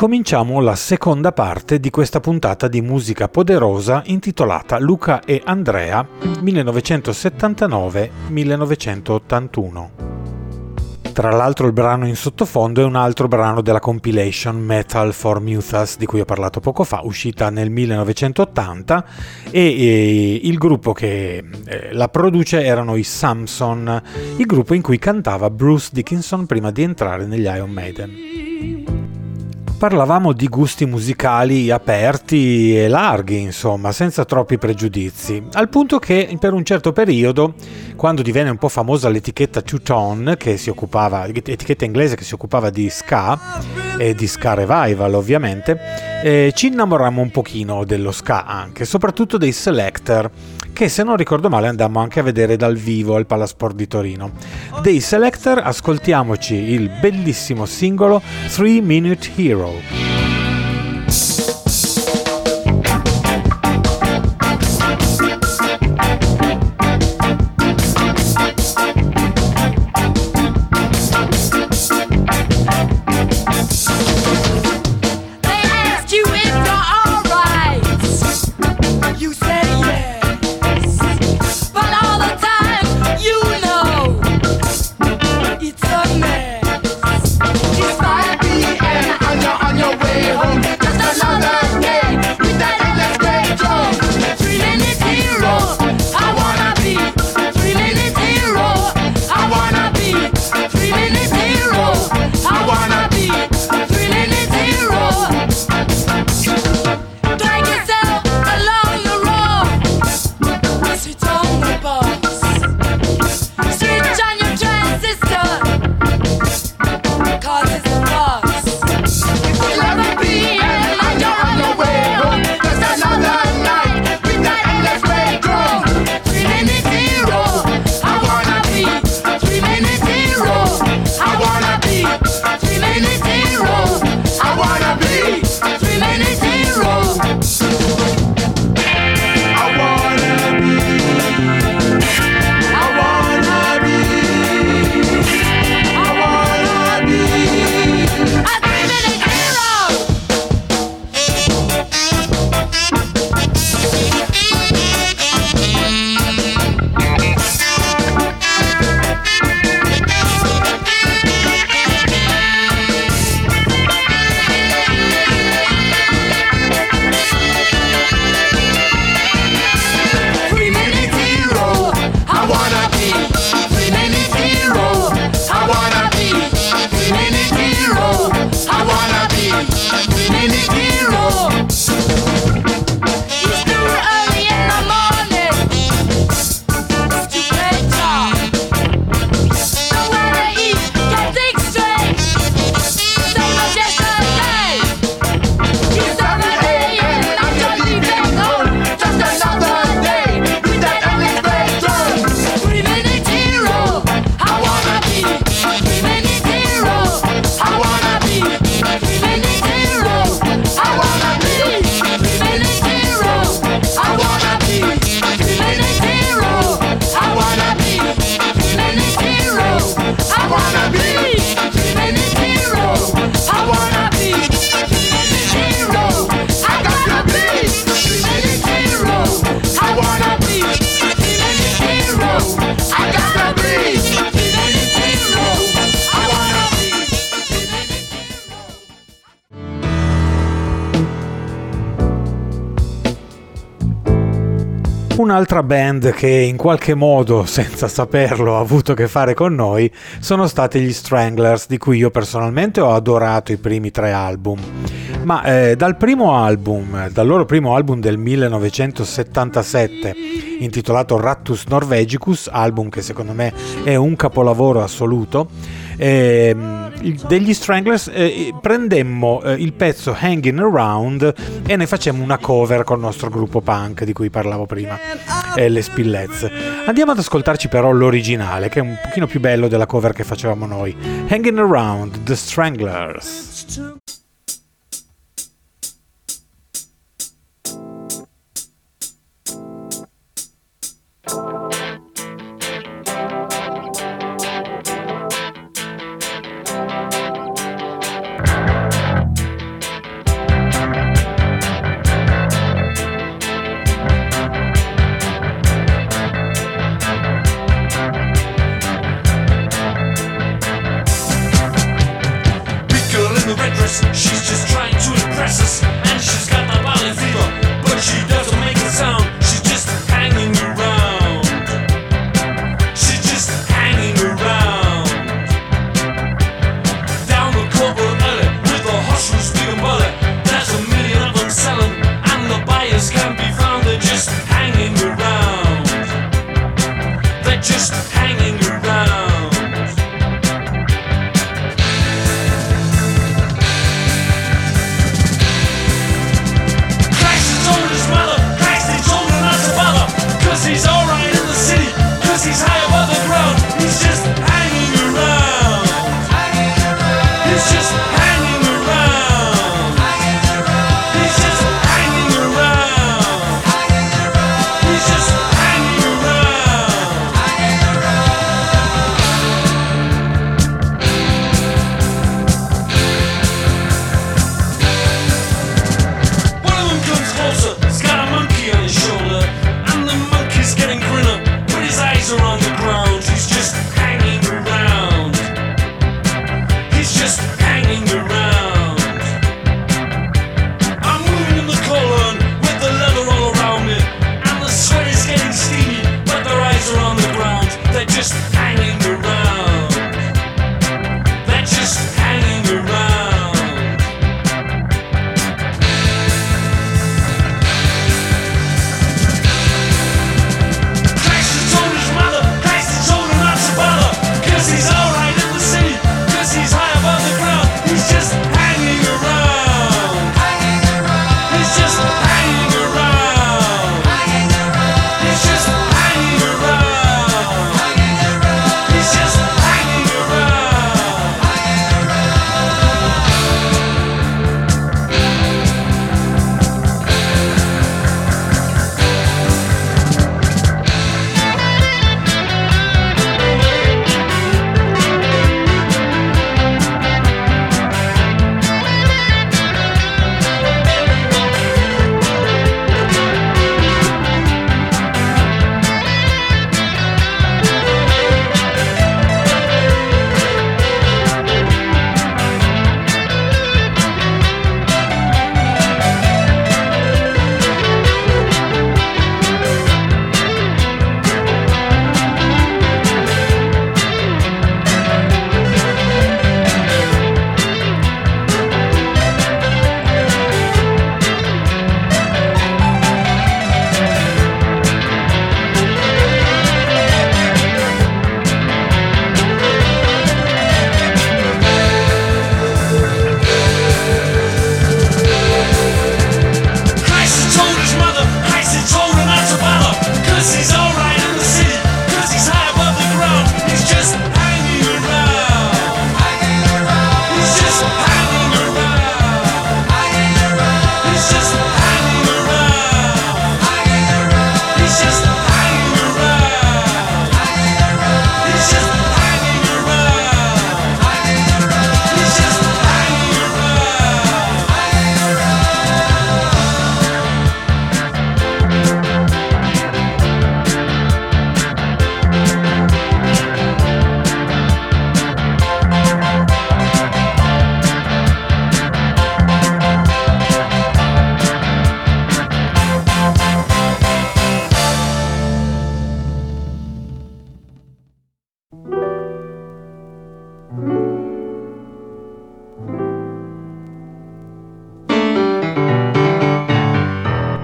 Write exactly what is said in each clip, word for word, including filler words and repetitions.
cominciamo la seconda parte di questa puntata di musica poderosa intitolata Luca e Andrea millenovecentosettantanove millenovecentottantuno. Tra l'altro il brano in sottofondo è un altro brano della compilation Metal for Muthas di cui ho parlato poco fa, uscita nel millenovecentottanta, e, e il gruppo che eh, la produce erano i Samson, il gruppo in cui cantava Bruce Dickinson prima di entrare negli Iron Maiden. Parlavamo di gusti musicali aperti e larghi, insomma, senza troppi pregiudizi, al punto che per un certo periodo, quando divenne un po' famosa l'etichetta Two Tone, che si occupava, etichetta inglese che si occupava di ska e di ska revival ovviamente, eh, ci innamorammo un pochino dello ska anche, soprattutto dei Selecter, che se non ricordo male andammo anche a vedere dal vivo al Palasport di Torino. Dei Selecter ascoltiamoci il bellissimo singolo Three Minute Hero. Un'altra band che in qualche modo, senza saperlo, ha avuto a che fare con noi sono stati gli Stranglers, di cui io personalmente ho adorato i primi tre album. Ma eh, dal primo album, dal loro primo album del millenovecentosettantasette, intitolato Rattus Norvegicus, album che secondo me è un capolavoro assoluto, eh, degli Stranglers eh, prendemmo eh, il pezzo Hanging Around e ne facemmo una cover col nostro gruppo punk di cui parlavo prima, eh, le Spillets. Andiamo ad ascoltarci però l'originale, che è un pochino più bello della cover che facevamo noi. Hanging Around, The Stranglers.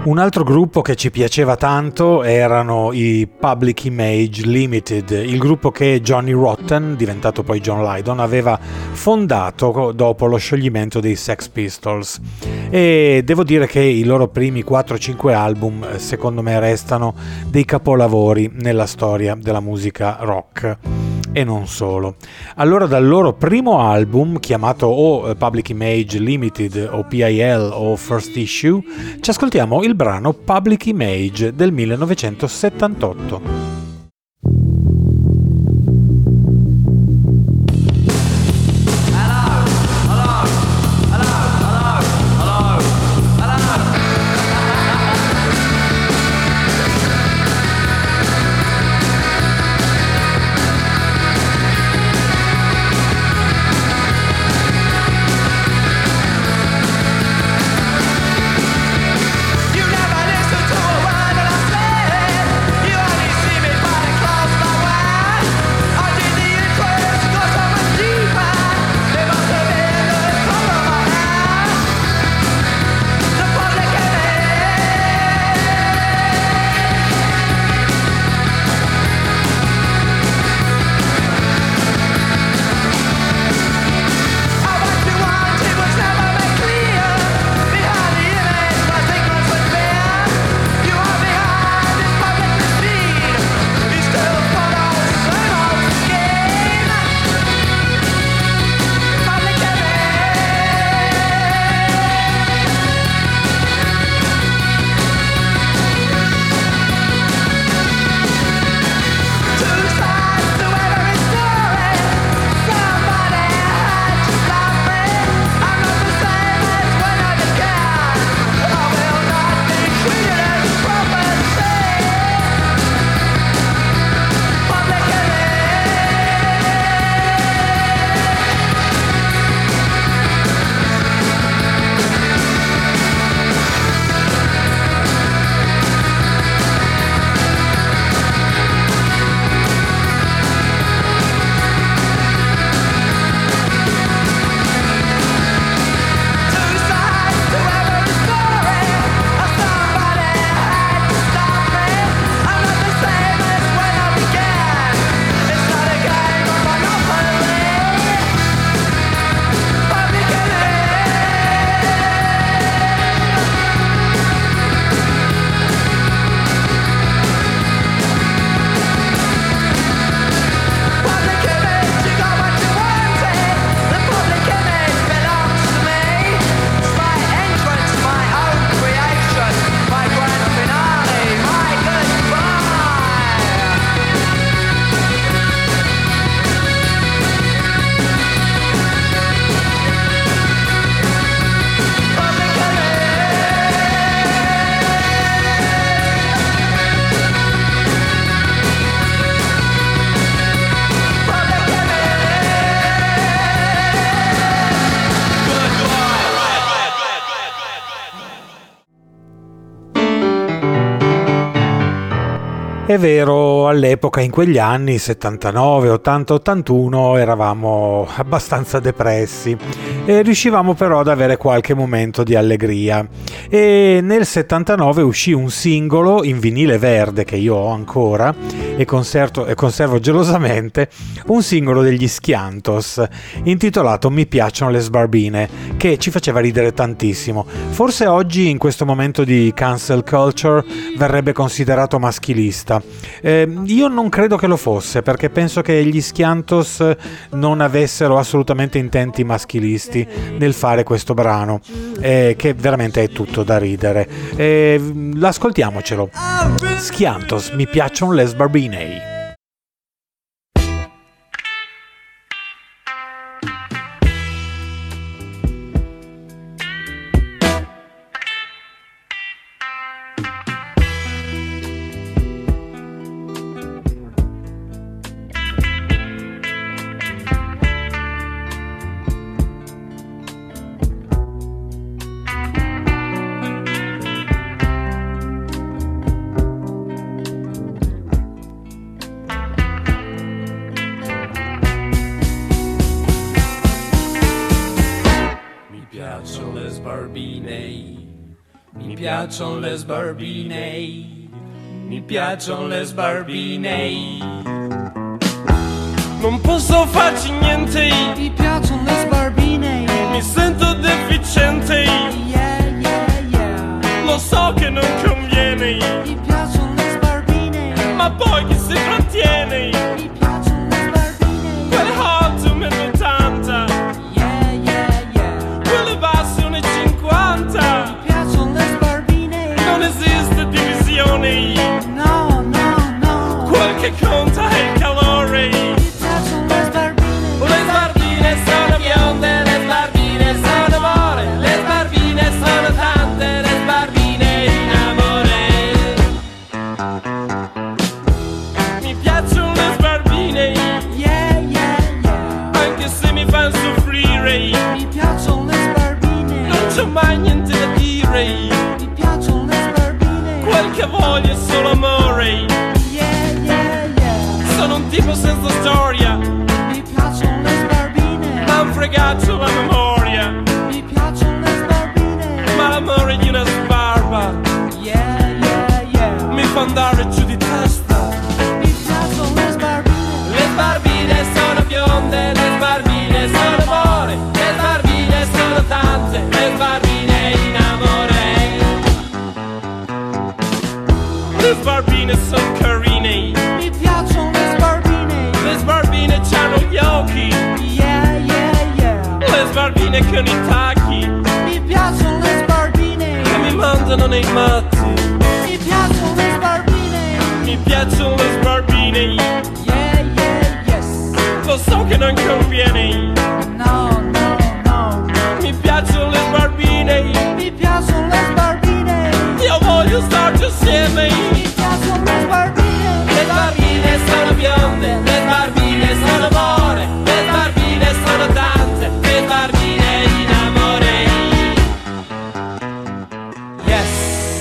Un altro gruppo che ci piaceva tanto erano i Public Image Limited, il gruppo che Johnny Rotten, diventato poi John Lydon, aveva fondato dopo lo scioglimento dei Sex Pistols. E devo dire che i loro primi quattro cinque album secondo me restano dei capolavori nella storia della musica rock. E non solo. Allora dal loro primo album, chiamato o Public Image Limited o P I L o First Issue, ci ascoltiamo il brano Public Image del millenovecentosettantotto. È vero, all'epoca, in quegli anni, settantanove, ottanta, ottantuno, eravamo abbastanza depressi e riuscivamo però ad avere qualche momento di allegria. E nel settantanove uscì un singolo in vinile verde che io ho ancora e conservo, e conservo gelosamente, un singolo degli Schiantos intitolato Mi piacciono le sbarbine, che ci faceva ridere tantissimo. Forse oggi, in questo momento di cancel culture, verrebbe considerato maschilista. Eh, io non credo che lo fosse, perché penso che gli Schiantos non avessero assolutamente intenti maschilisti nel fare questo brano, eh, che veramente è tutto da ridere. Eh, ascoltiamocelo. Schiantos, mi piacciono le sbarbine. Mi piacciono le sbarbine, mi piacciono le sbarbine. Non posso farci niente, mi piacciono le sbarbine. Mi sento deficiente, yeah, yeah, yeah. Lo so che non conviene, mi piacciono le sbarbine. Ma poi chi si trattiene? Mi piacciono le sbarbine. Quelle hot un metro e ottanta, yeah, yeah, yeah. Quelle basse uno e cinquanta. Mi piacciono le sbarbine. Non esiste divisione, no, no, no. Quel che conta è il calore. Mi piacciono le sbarbine. Le sbarbine sono bionde, le sbarbine sono amore, le sbarbine sono tante, le sbarbine in amore. Mi piacciono le sbarbine, yeah, yeah, yeah. Anche se mi fanno soffrire. Mi piacciono le sbarbine. Non c'ho mai niente da dire. Mi piacciono le sbarbine. Quel che voglio è solo amore. Yeah, yeah, yeah. Sono un tipo senza storia. Mi piacciono le sbarbine. M'han fregato la memoria. Mi piacciono le sbarbine. Ma l'amore di una sbarba, yeah, yeah, yeah. mi fa andare giù di testa. Mi piacciono le sbarbine. Le sbarbine sono bionde, le sbarbine sono amore, le sbarbine sono tante, le sbarbine in amore. Le sbarbine sono carine, Mi piacciono le sbarbine. le sbarbine c'hanno gli occhi, yeah, yeah, yeah. le sbarbine con i tacchi, Mi piacciono le sbarbine. che mi mandano nei matti. Mi piacciono le sbarbine. Mi piacciono le sbarbine, yeah, yeah, yes. lo so che non conviene. No, no, no. Mi piacciono le sbarbine, Mi piacciono le sbarbine. io voglio starci assieme. Mi piacciono le sbarbine. Le sbarbine sono bionde, le sbarbine sono amore, le sbarbine sono tante, le sbarbine in amore. Yes.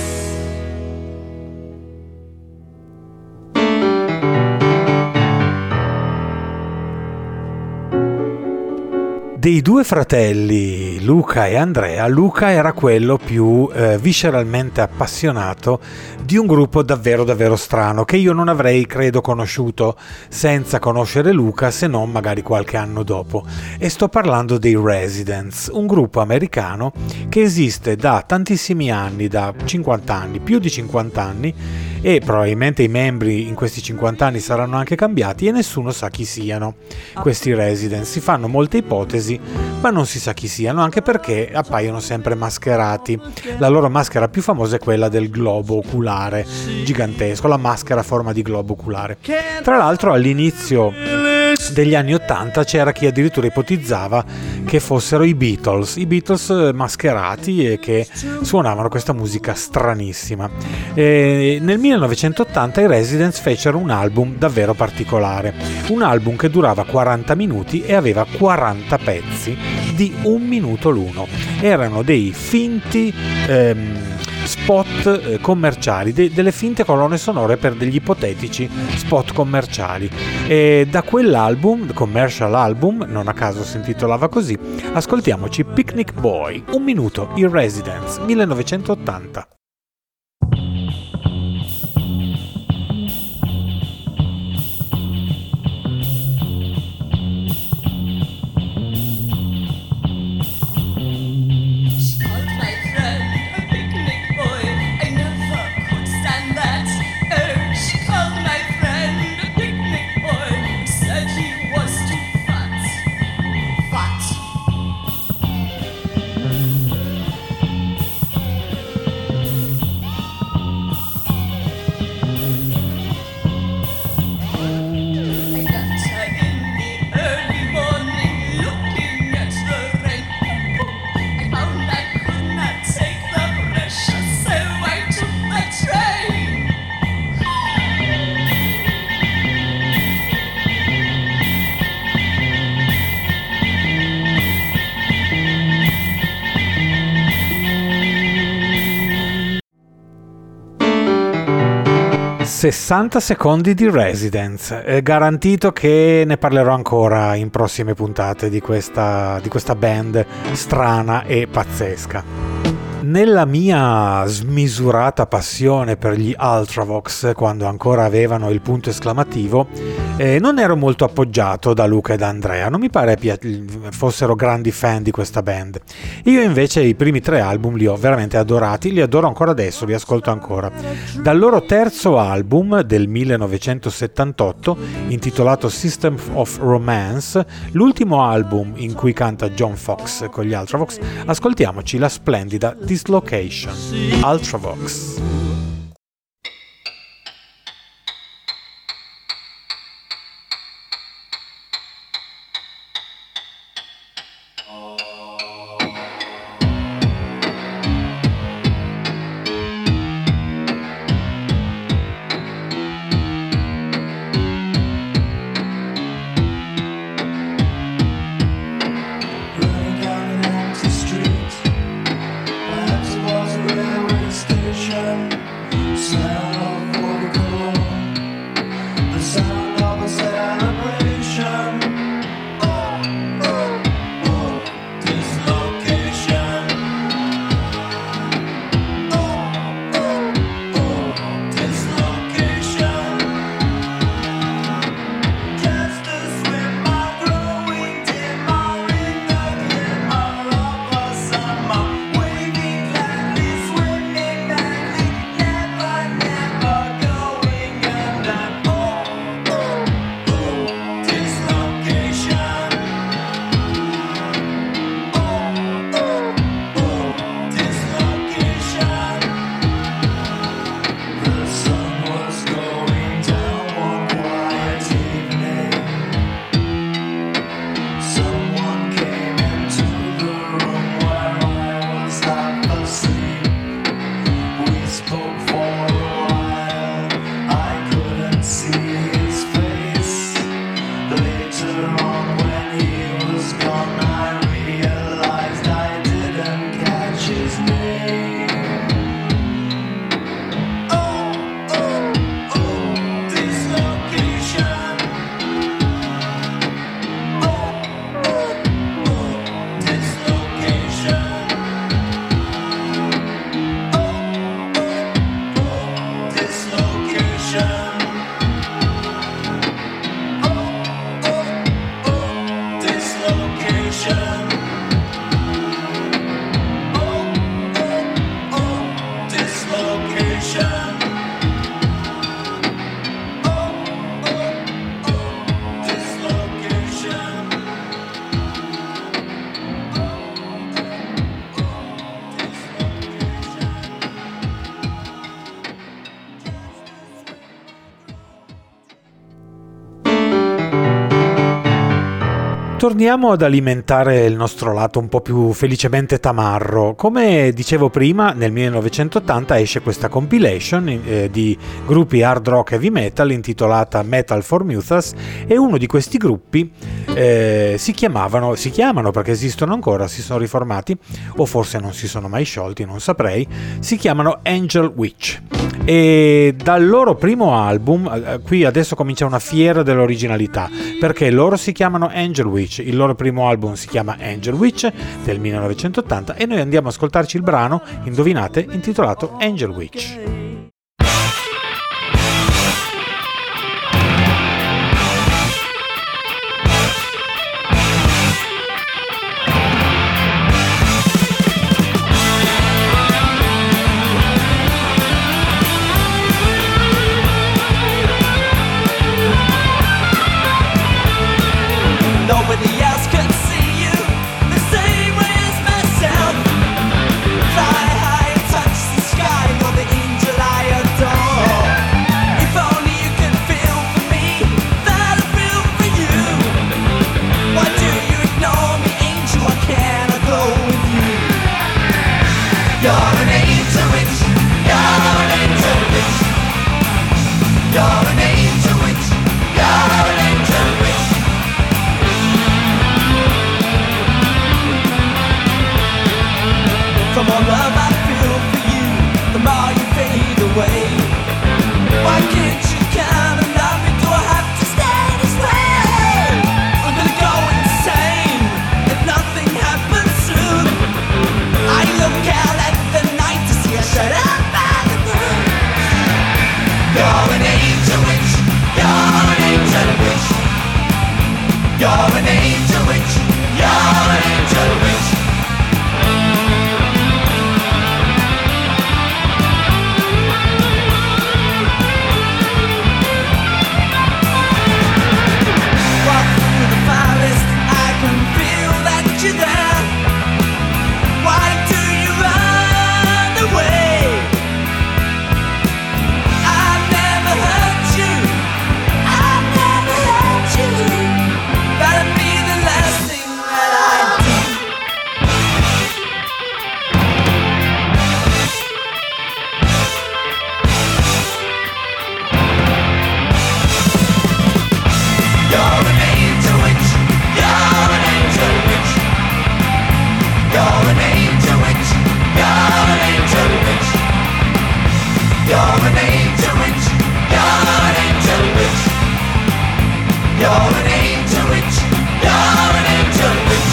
Dei due fratelli, Luca e Andrea, Luca era quello più eh, visceralmente appassionato di un gruppo davvero davvero strano che io non avrei credo conosciuto senza conoscere Luca, se non magari qualche anno dopo. E sto parlando dei Residents, un gruppo americano che esiste da tantissimi anni, da cinquanta anni, più di cinquanta anni, e probabilmente i membri in questi cinquanta anni saranno anche cambiati e nessuno sa chi siano questi Residents. Si fanno molte ipotesi, ma non si sa chi siano, anche perché appaiono sempre mascherati. La loro maschera più famosa è quella del globo oculare gigantesco, la maschera a forma di globo oculare. Tra l'altro all'inizio degli anni ottanta c'era chi addirittura ipotizzava che fossero i Beatles, i Beatles mascherati e che suonavano questa musica stranissima. E nel millenovecentottanta i Residents fecero un album davvero particolare, un album che durava quaranta minuti e aveva quaranta pezzi di un minuto l'uno. Erano dei finti ehm, spot eh, commerciali, de- delle finte colonne sonore per degli ipotetici spot commerciali. E da quell'album, commercial album, non a caso si intitolava così, ascoltiamoci Picnic Boy, un minuto, i Residents, millenovecentottanta. sessanta secondi di Residents, è garantito che ne parlerò ancora in prossime puntate di questa, di questa band strana e pazzesca. Nella mia smisurata passione per gli Ultravox, quando ancora avevano il punto esclamativo, eh, non ero molto appoggiato da Luca e da Andrea, non mi pare pia- fossero grandi fan di questa band. Io invece i primi tre album li ho veramente adorati, li adoro ancora adesso, li ascolto ancora. Dal loro terzo album del millenovecentosettantotto, intitolato System of Romance, l'ultimo album in cui canta John Fox con gli Ultravox, ascoltiamoci la splendida Dislocation, Ultravox. Torniamo ad alimentare il nostro lato un po' più felicemente tamarro. Come dicevo prima, nel millenovecentottanta esce questa compilation eh, di gruppi hard rock heavy metal intitolata Metal for Muthas, e uno di questi gruppi eh, si chiamavano, si chiamano perché esistono ancora, si sono riformati o forse non si sono mai sciolti, non saprei, si chiamano Angel Witch. E dal loro primo album, eh, qui adesso comincia una fiera dell'originalità, perché loro si chiamano Angel Witch, il loro primo album si chiama Angel Witch del millenovecentottanta e noi andiamo a ascoltarci il brano, indovinate, intitolato Angel Witch. Nobody else can see you the same way as myself. Fly high and touch the sky, you're the angel I adore. If only you can feel for me that I feel for you. Why do you ignore me, angel? Why can't I go with you? You're an angel witch. You're an angel witch. You're an angel witch. You're an angel witch. The more love I feel for you, the more you fade away. Why can't you come and love me? Do I have to stay this way? I'm gonna go insane if nothing happens soon. I look out at the You're an angel witch. You're an angel witch. Walk through the forest, I can feel that you're there. Why do you run away? I've never hurt you. I've never hurt you. That'd be the last thing that I do. You're an angel witch. You're an angel witch. You're an angel witch. You're an angel witch. You're an angel witch. You're an angel witch. You're an angel witch. You're an angel witch.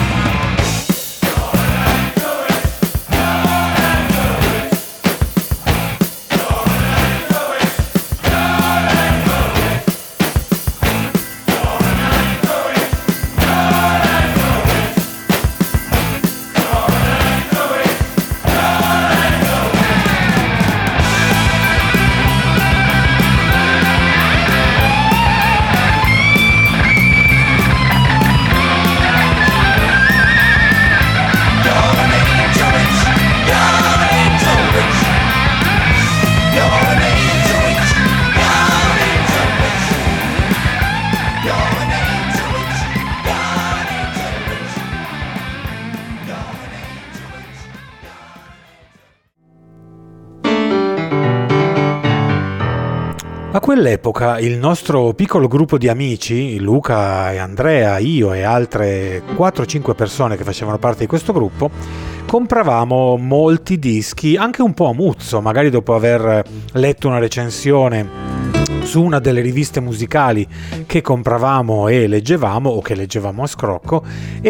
A quell'epoca il nostro piccolo gruppo di amici, Luca e Andrea, io e altre quattro cinque persone che facevano parte di questo gruppo, compravamo molti dischi, anche un po' a muzzo, magari dopo aver letto una recensione su una delle riviste musicali che compravamo e leggevamo o che leggevamo a scrocco,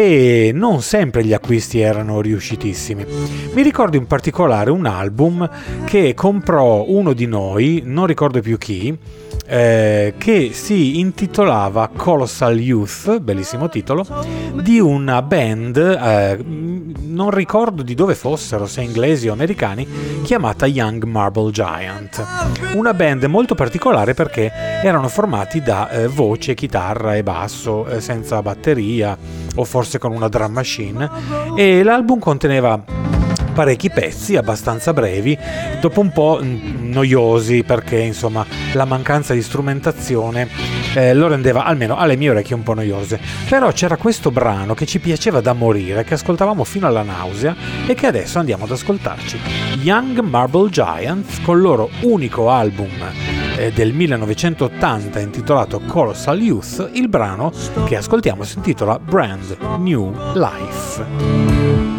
e non sempre gli acquisti erano riuscitissimi. Mi ricordo in particolare un album che comprò uno di noi, non ricordo più chi, eh, che si intitolava Colossal Youth, bellissimo titolo, di una band, eh, non ricordo di dove fossero, se inglesi o americani, chiamata Young Marble Giant. Una band molto particolare perché erano formati da eh, voce, chitarra e basso, eh, senza batteria o forse con una drum machine, e l'album conteneva parecchi pezzi abbastanza brevi, dopo un po' noiosi perché insomma la mancanza di strumentazione eh, lo rendeva, almeno alle mie orecchie, un po' noiose. Però c'era questo brano che ci piaceva da morire, che ascoltavamo fino alla nausea e che adesso andiamo ad ascoltarci. Young Marble Giants con il loro unico album eh, del millenovecentottanta intitolato Colossal Youth. Il brano che ascoltiamo si intitola Brand New Life.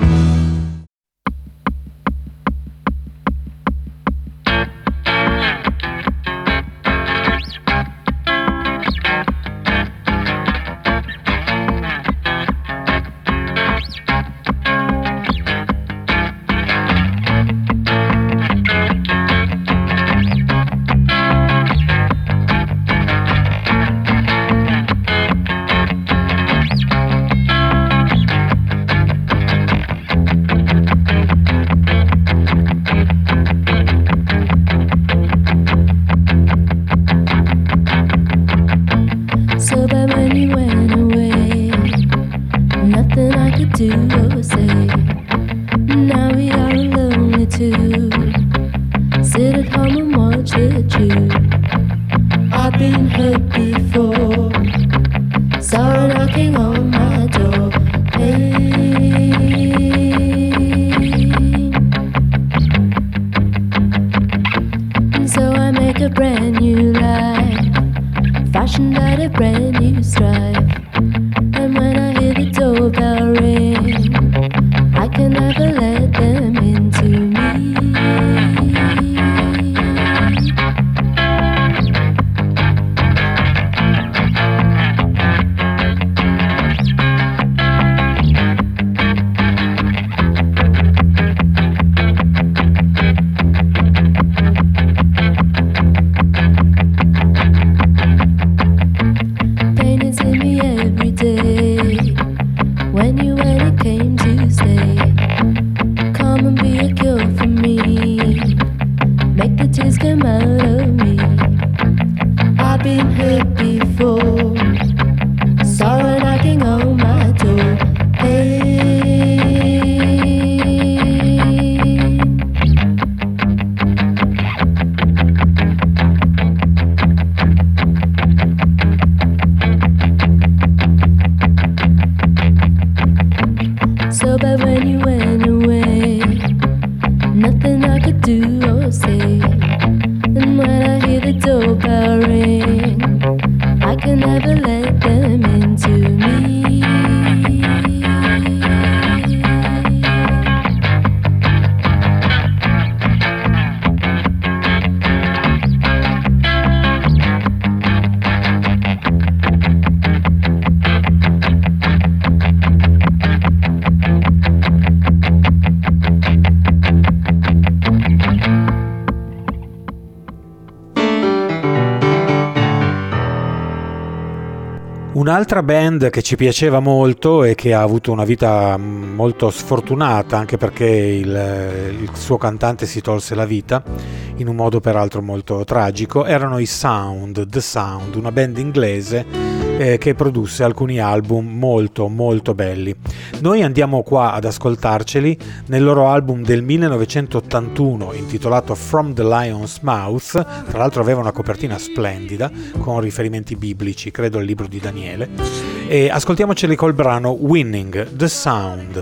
Un'altra band che ci piaceva molto e che ha avuto una vita molto sfortunata, anche perché il, il suo cantante si tolse la vita in un modo peraltro molto tragico, erano i Sound, The Sound, una band inglese eh, che produsse alcuni album molto molto belli. Noi andiamo qua ad ascoltarceli nel loro album del millenovecentottantuno intitolato From the Lion's Mouth. Tra l'altro aveva una copertina splendida con riferimenti biblici, credo al libro di Daniele, e ascoltiamoceli col brano Winning, The Sound.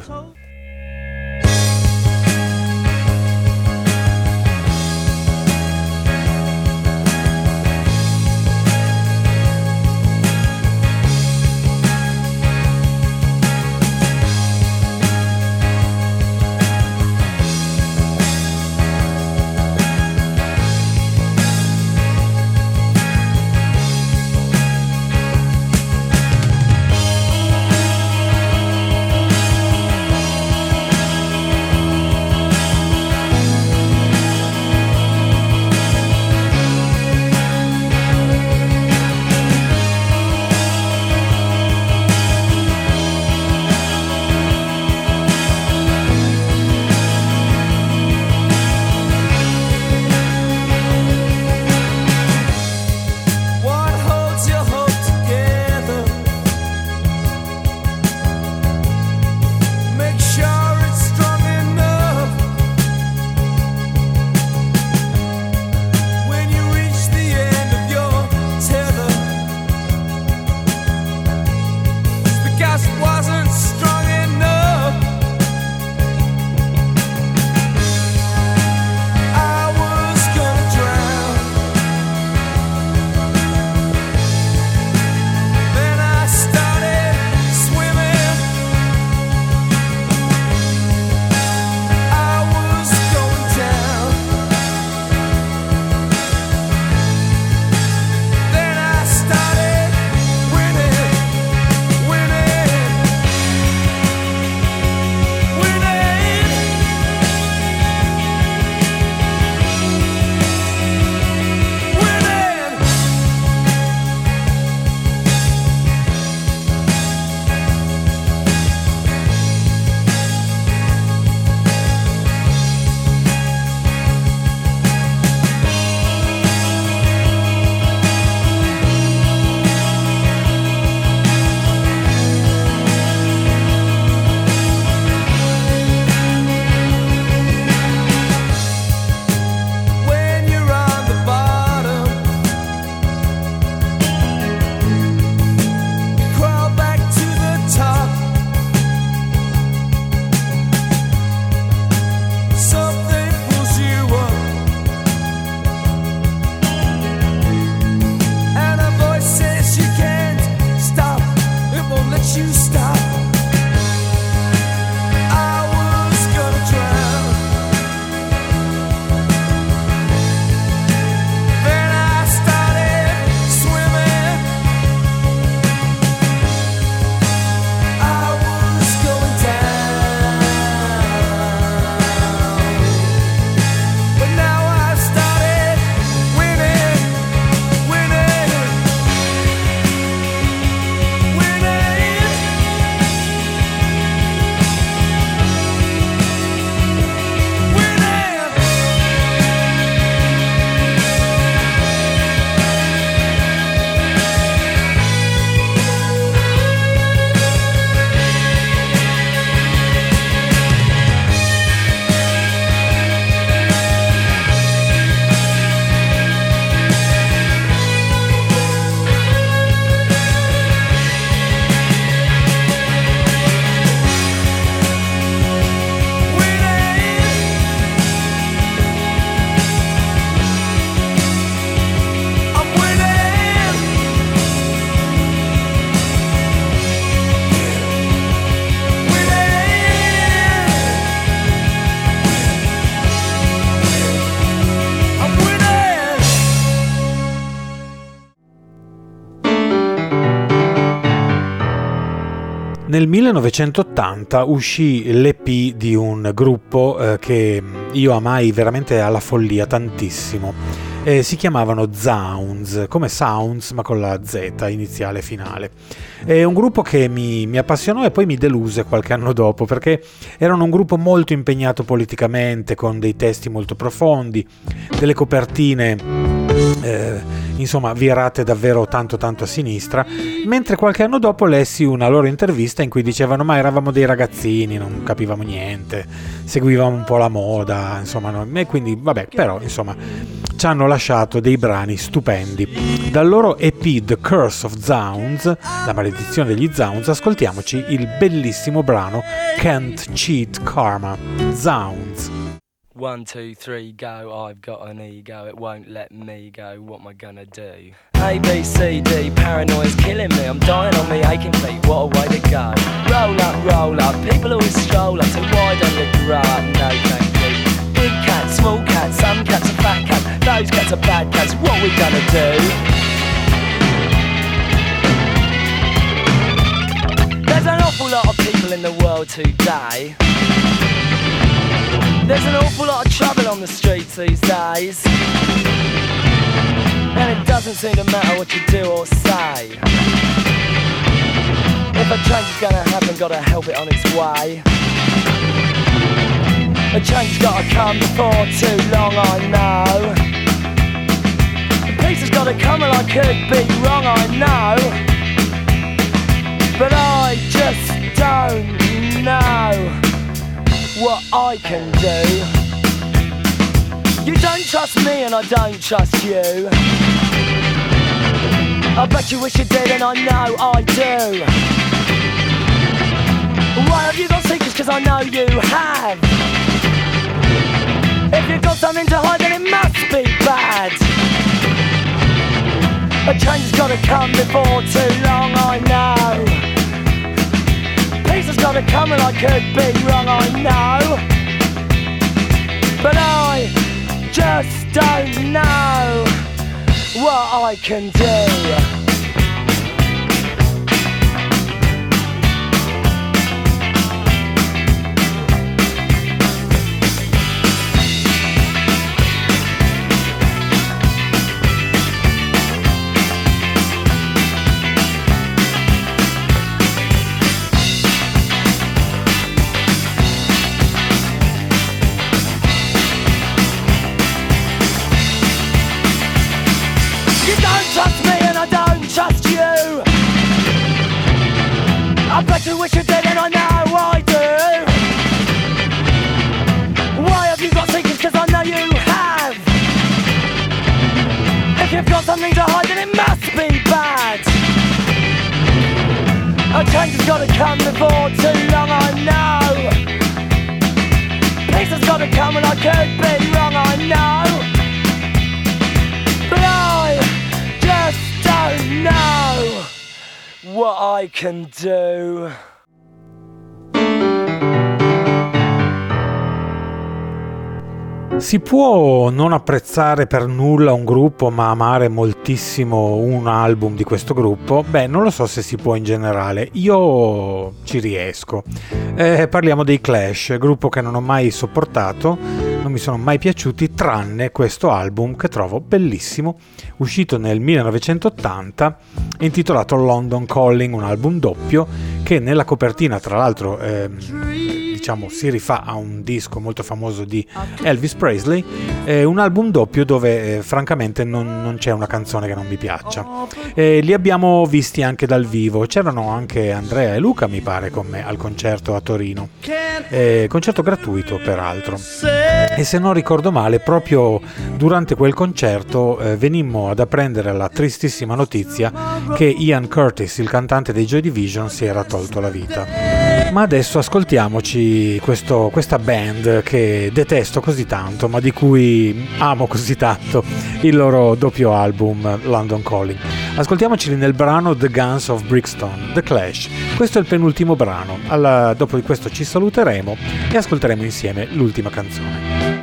Nel millenovecentottanta uscì l'E P di un gruppo eh, che io amai veramente alla follia tantissimo. eh, si chiamavano Zounds, come Sounds ma con la Z iniziale e finale. È un gruppo che mi, mi appassionò e poi mi deluse qualche anno dopo, perché erano un gruppo molto impegnato politicamente, con dei testi molto profondi, delle copertine Eh, insomma virate davvero tanto tanto a sinistra, mentre qualche anno dopo lessi una loro intervista in cui dicevano ma eravamo dei ragazzini, non capivamo niente, seguivamo un po' la moda, insomma no, e quindi vabbè, però insomma ci hanno lasciato dei brani stupendi. Dal loro E P The Curse of Zounds, la maledizione degli Zounds, ascoltiamoci il bellissimo brano Can't Cheat Karma, Zounds. One, two, three, go, I've got an ego, it won't let me go, what am I gonna do? A, B, C, D, paranoia's killing me, I'm dying on me aching feet, what a way to go. Roll up, roll up, people always stroll up, so why don't you grow up? No thank you. Big cat, small cat, some cats are fat cats, those cats are bad cats, what we gonna do? There's an awful lot of people in the world today. There's an awful lot of trouble on the streets these days, and it doesn't seem to matter what you do or say. If a change is gonna happen, gotta help it on its way. A change's gotta come before too long, I know. The peace has gotta come, and I could be wrong, I know, but I just don't know what I can do. You don't trust me and I don't trust you. I bet you wish you did and I know I do. Why have you got secrets? Cause I know you have. If you've got something to hide then it must be bad. A change has gotta come before too long, I know. Peace has gotta come and I could be wrong, I know, but I just don't know what I can do. I bet you wish you did and I know I do. Why have you got secrets? Cause I know you have. If you've got something to hide then it must be bad. A change has gotta come before too long, I know. Peace has gotta come and I could be wrong, I know, but I just don't know what I can do. Si può non apprezzare per nulla un gruppo ma amare moltissimo un album di questo gruppo? Beh, non lo so se si può in generale, io ci riesco. Eh, parliamo dei Clash, gruppo che non ho mai sopportato, non mi sono mai piaciuti, tranne questo album che trovo bellissimo, uscito nel millenovecentottanta, intitolato London Calling, un album doppio che nella copertina, tra l'altro, ehm, diciamo si rifà a un disco molto famoso di Elvis Presley, eh, un album doppio dove eh, francamente non, non c'è una canzone che non mi piaccia. Eh, li abbiamo visti anche dal vivo, c'erano anche Andrea e Luca mi pare con me al concerto a Torino, eh, concerto gratuito peraltro, e se non ricordo male proprio durante quel concerto eh, venimmo ad apprendere la tristissima notizia che Ian Curtis, il cantante dei Joy Division, si era tolto la vita. Ma adesso ascoltiamoci questo, questa band che detesto così tanto, ma di cui amo così tanto, il loro doppio album London Calling. Ascoltiamoceli nel brano The Guns of Brixton, The Clash. Questo è il penultimo brano. Alla, dopo di questo ci saluteremo e ascolteremo insieme l'ultima canzone.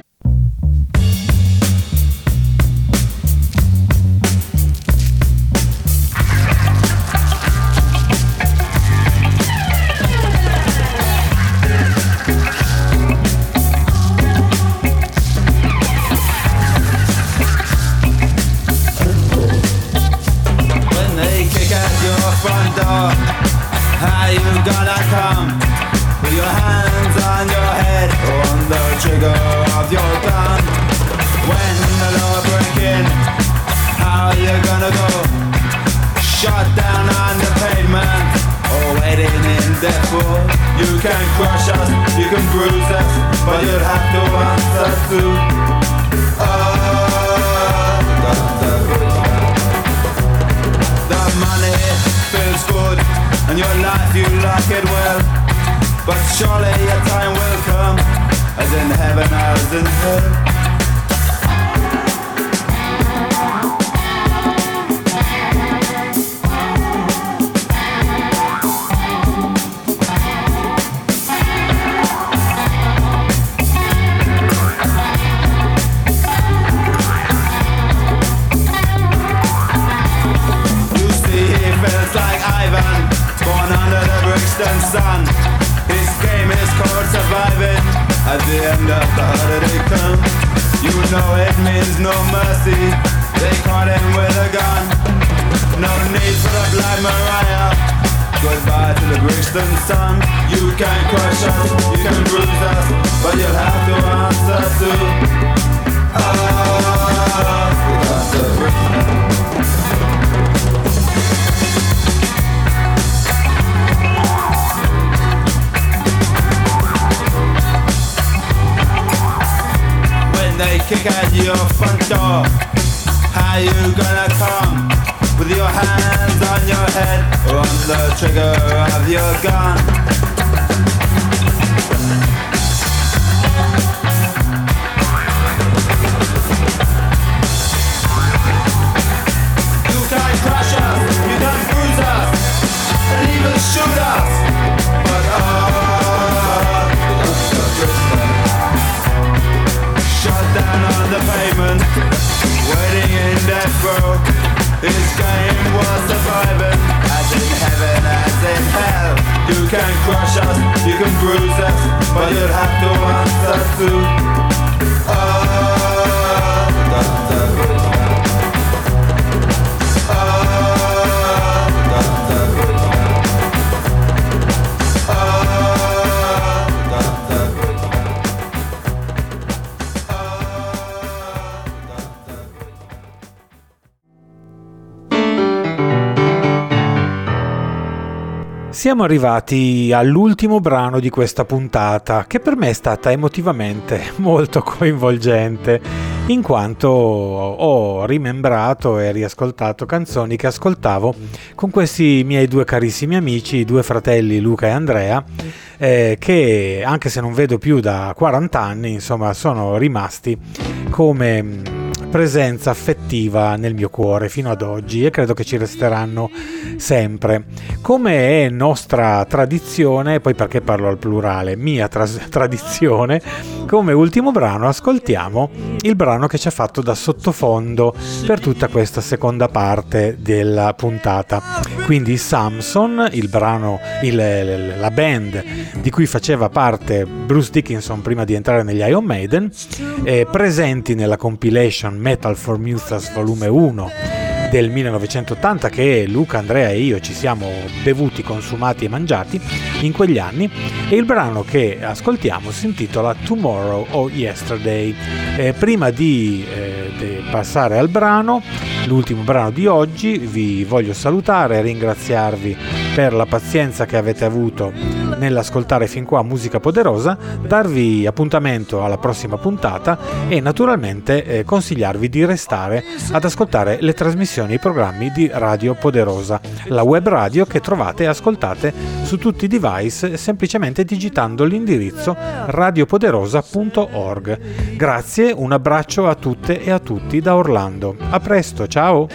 gonna come with your hands on your head or on the trigger of your gun? When the law break in, how you gonna go? Shot down on the pavement or waiting in death row? You can crush us, you can bruise us, but you'll have to answer to oh, the money feels good and your life you like it well, but surely your time will come, as in heaven as in hell. Sun. This game is called surviving. At the end of the holiday come, you know it means no mercy. They caught him with a gun. No need for the Black Mariah. Goodbye to the Brixton Sun. You can crush us, you can bruise us, but you'll have to answer to us. Because the Brixton. They kick at your front door. How you gonna come with your hands on your head or on the trigger of your gun? You can crush us, you can bruise us, and even shoot us, but oh, that's the prisoner. Shot down on the pavement, waiting in death row. His game was surviving, as in heaven, as in hell. You can crush us, you can bruise us, but you'll have to answer to oh, Doctor Bridgman. Oh, Doctor Bridgman. Oh, Doctor Bridgman. Siamo arrivati all'ultimo brano di questa puntata, che per me è stata emotivamente molto coinvolgente, in quanto ho rimembrato e riascoltato canzoni che ascoltavo con questi miei due carissimi amici, i due fratelli Luca e Andrea, eh, che anche se non vedo più da quaranta anni, insomma, sono rimasti come presenza affettiva nel mio cuore fino ad oggi, e credo che ci resteranno sempre. Come è nostra tradizione, poi perché parlo al plurale, mia tras- tradizione, come ultimo brano ascoltiamo il brano che ci ha fatto da sottofondo per tutta questa seconda parte della puntata. Quindi Samson, il brano, il, la band di cui faceva parte Bruce Dickinson prima di entrare negli Iron Maiden, eh, presenti nella compilation Metal for Muthas volume uno del millenovecentottanta, che Luca, Andrea e io ci siamo bevuti, consumati e mangiati in quegli anni, e il brano che ascoltiamo si intitola Tomorrow or Yesterday. Eh, prima di, eh, di passare al brano, l'ultimo brano di oggi, vi voglio salutare e ringraziarvi per la pazienza che avete avuto nell'ascoltare fin qua Musica Poderosa, darvi appuntamento alla prossima puntata e naturalmente eh, consigliarvi di restare ad ascoltare le trasmissioni e i programmi di Radio Poderosa, la web radio che trovate e ascoltate su tutti i device semplicemente digitando l'indirizzo radiopoderosa punto org. Grazie, un abbraccio a tutte e a tutti da Orlando. A presto, ciao!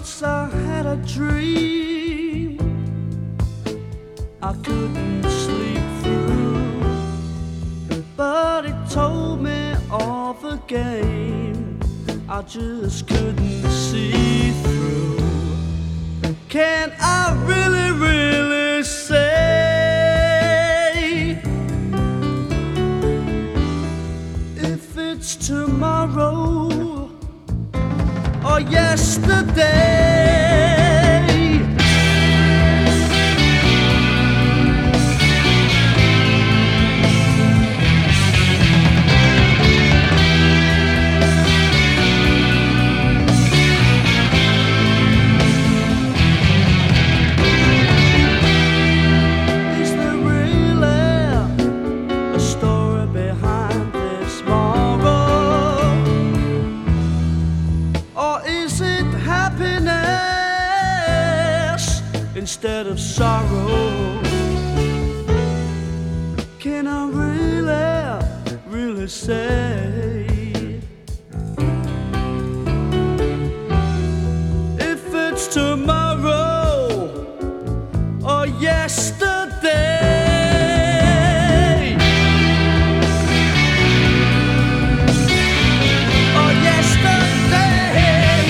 Once I had a dream I couldn't sleep through, but it told me of a game I just couldn't see through. Can I really, really say if it's tomorrow or yesterday? Instead of sorrow, can I really, really say if it's tomorrow or yesterday? Or yesterday.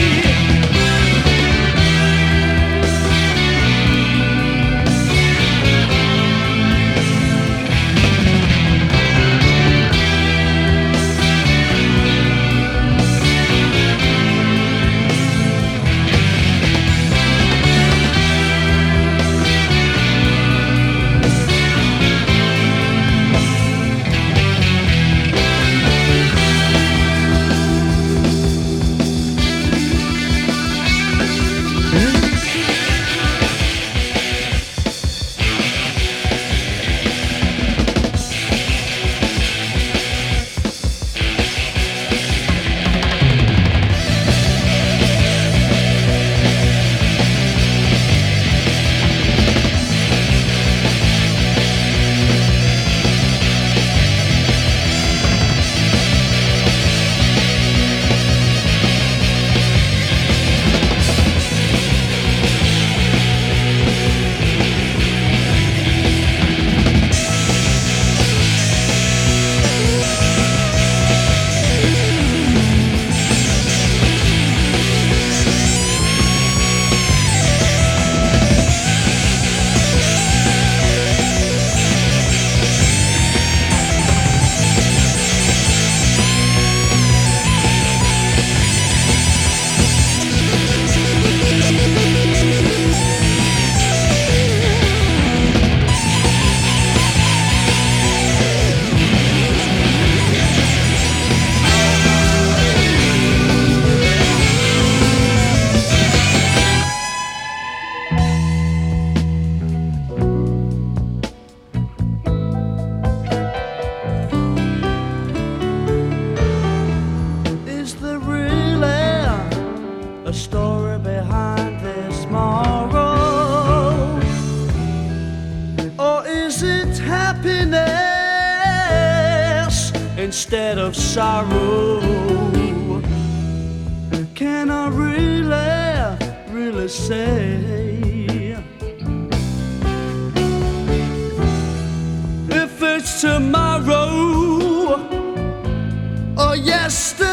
Instead of sorrow, can I really, really say if it's tomorrow or yesterday?